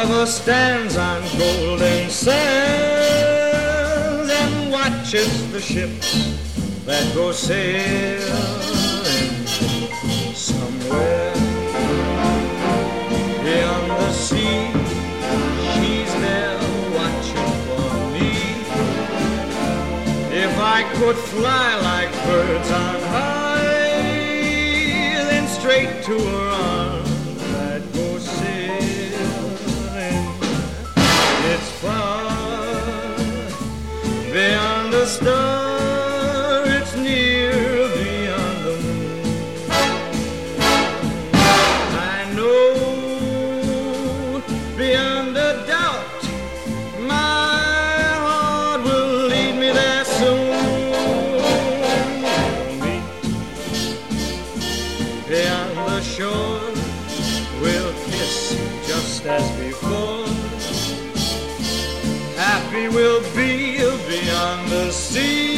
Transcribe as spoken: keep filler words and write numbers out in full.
lover stands on golden sands and watches the ships that go sailing somewhere beyond the sea. She's there watching for me. If I could fly like birds on high, then straight to her arms I'd go sailing. It's far beyond the star, it's near beyond the moon. I know beyond a doubt my heart will lead me there soon. We'll meet beyond the shore, we'll kiss just as before. Happy we'll be beyond the sea.